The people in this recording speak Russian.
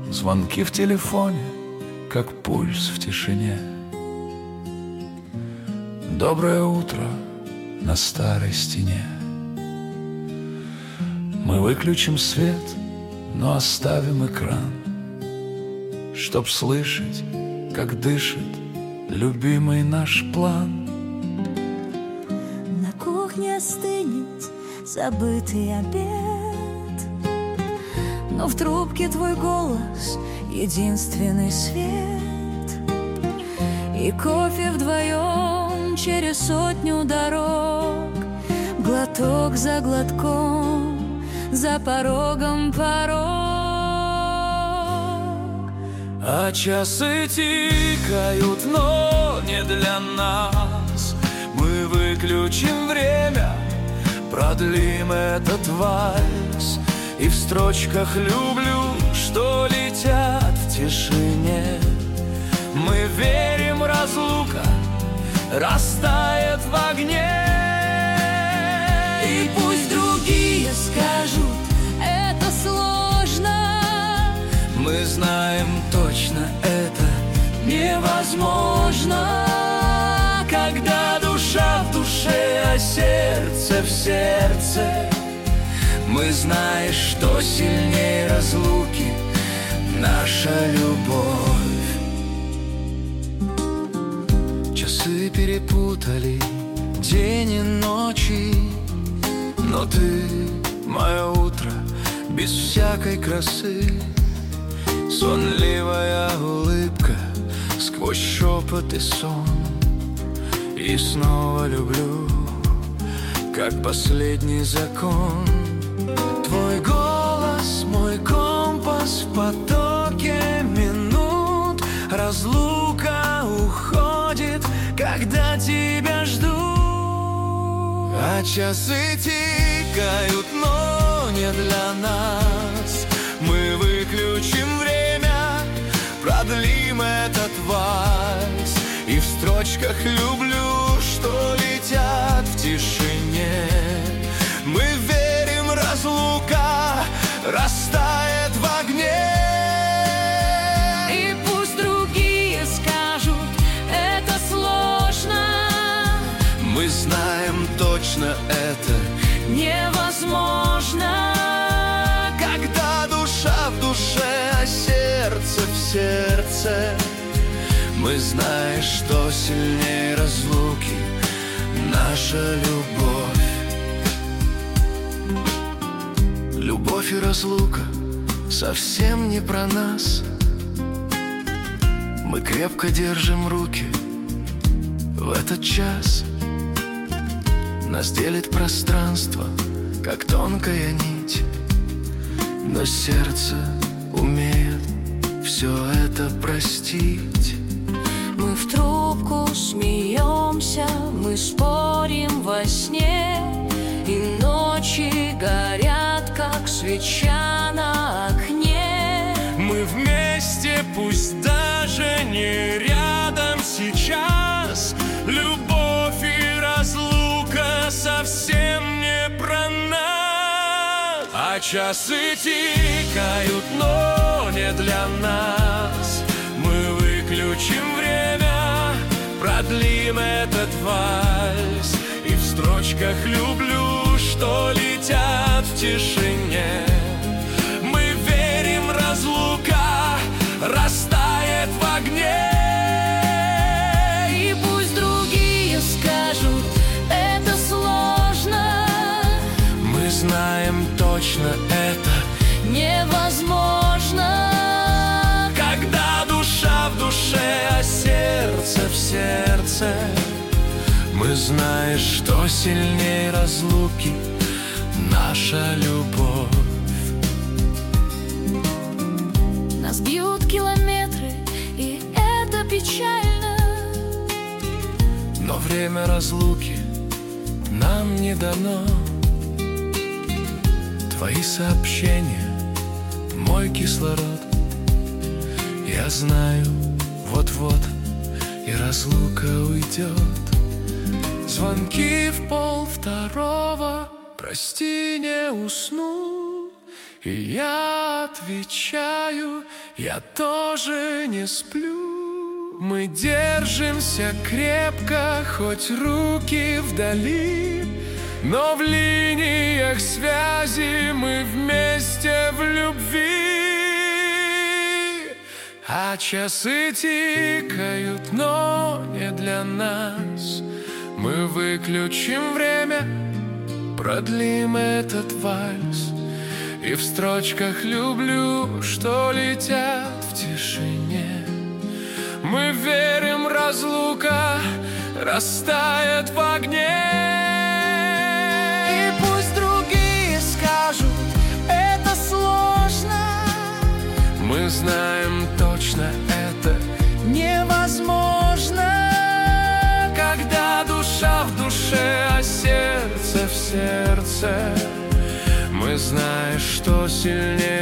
звонки в телефоне, как пульс в тишине. Доброе утро на старой стене. Мы выключим свет, но оставим экран, чтоб слышать, как дышит любимый наш план. На кухне остынет забытый обед, но в трубке твой голос — единственный свет. И кофе вдвоем через сотню дорог, глоток за глотком, за порогом порог. А часы тикают, но не для нас. Мы выключим время, продлим этот вальс. И в строчках «люблю», что летят в тишине, мы верим, разлука растает в огне. И пусть другие скажут, это сложно, мы знаем точно, это невозможно. Когда душа в душе, а сердце в сердце, мы знаем, что сильнее разлуки наша любовь. Часы перепутали день и ночи, но ты — мое утро без всякой красы. Сонливая улыбка сквозь шепот и сон. И снова люблю, как последний закон. Твой голос, мой компас в потоке минут. Разлука уходит, когда тебя жду. А часы тикают, но не для нас. Мы выключим время, продлим этот вальс. И в строчках «люблю», что летят в тишине, мы верим, разлука растает в огне. И пусть другие скажут, это сложно, мы знаем точно, это невозможно. когда душа в душе, а сердце в сердце, мы знаем, что сильнее разлуки наша любовь. Любовь и разлука совсем не про нас. Мы крепко держим руки в этот час. Нас делит пространство, как тонкая нить, но сердце умеет все это простить. Мы в трубку смеемся, мы спорим во сне, и ночи горят, как свеча на окне. Мы вместе, пусть даже не рядом сейчас. Любовь и разлука совсем не про нас. А часы тикают, но не для нас. Мы выключим время, продлим этот вальс. И в строчках «люблю», что летят в тишине, мы верим, разлука растает в огне. И пусть другие скажут, это сложно, мы знаем точно, это невозможно. когда душа в душе, а сердце в сердце, мы знаем, что сильнее разлуки наша любовь. Нас бьют километры, и это печально, но время разлуки нам не дано. Твои сообщения, мой кислород. Я знаю, вот-вот и разлука уйдет. Звонки в 1:30, прости, не усну. И я отвечаю, я тоже не сплю. Мы держимся крепко, хоть руки вдали, но в линиях связи мы вместе в любви. А часы тикают, но не для нас. Мы выключим время, продлим этот вальс. И в строчках «люблю», что летят в тишине, мы верим, разлука растает в огне. И пусть другие скажут, это сложно, мы знаем точно, это невозможно. когда душа в душе, а сердце в сердце. Мы знаем, что сильнее